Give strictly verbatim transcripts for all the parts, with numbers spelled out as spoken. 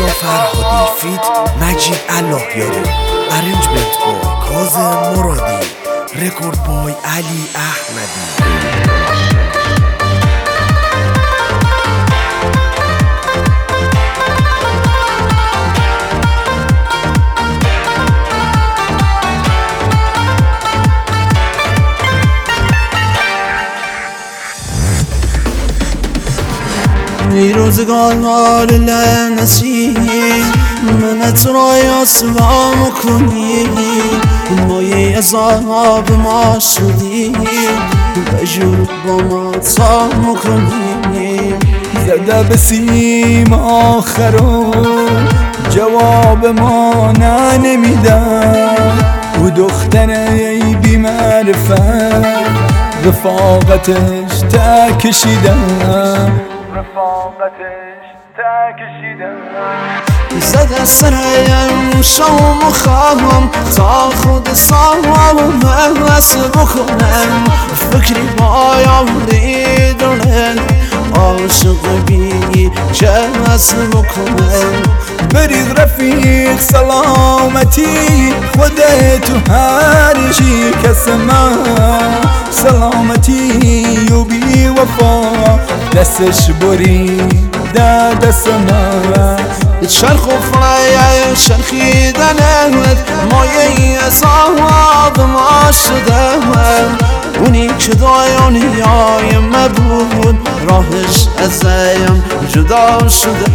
رضا فرهادی فیت مجید اللهیاری، ارنجمنت بای کاظم مرادی، رکورد بای علی احمدی. ای روزگار لعنتی منت را یاسوا کنی، مایه عذاب ما شدی بجور با ما تا کنی. زده به سیم آخرو جواب ما نه نمیدن، او دختره ای بی معرفت رفاقتش تا کشیدن، رفاقتش تا کشیدن. زده سرم شام خواهم تا خود سامم بس بکنم، فکری بایم دیدنم عاشق بی چه بس بکنم. برید رفیق سلامتی خودت تو هر چی کس من، سلامتی و بی وفا دستش برید در دست من. چرخ و فلای چرخیدنت مایه عذاب ما شده، اونی که دنیای ما بود راهش ازم جدا شده.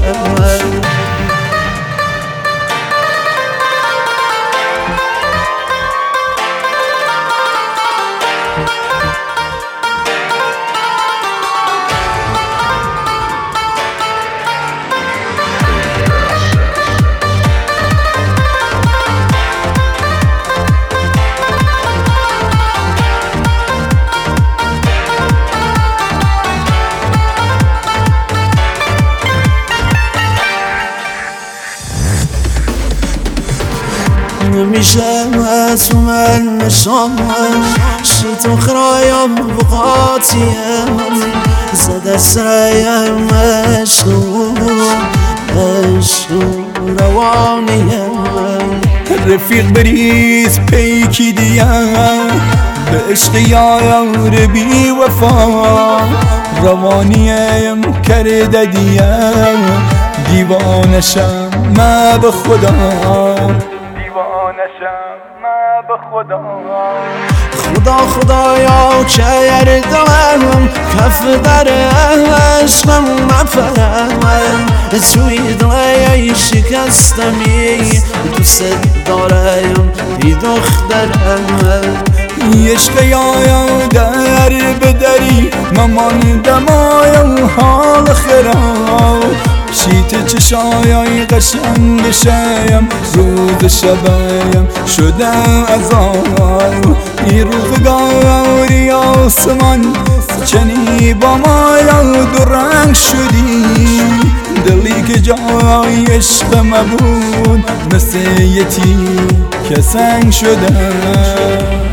میشه تو من نشان شد و خرایم بقاتیم، زده سرایم عشق عشق روانیم. رفیق بریز پیکی دیم به عشق یار بی وفا، روانیم کرده دیم دیوانشم ما به خدا، دیوانشم ما به خدا. خدا خدایا چه یردم کف در عشقم مفرم، توی دلای شکستمی دوست دارم ای دخترم. عشق یایم در بدری ممان دمایم حال خرام، شیت چشایای قشنگ شایم روز شبایم شدم عذاب. ای روزگاری آسمان چنی با ما یاد و رنگ شدی، دلی که جای عشق ما بود مثل یتی که سنگ شدم.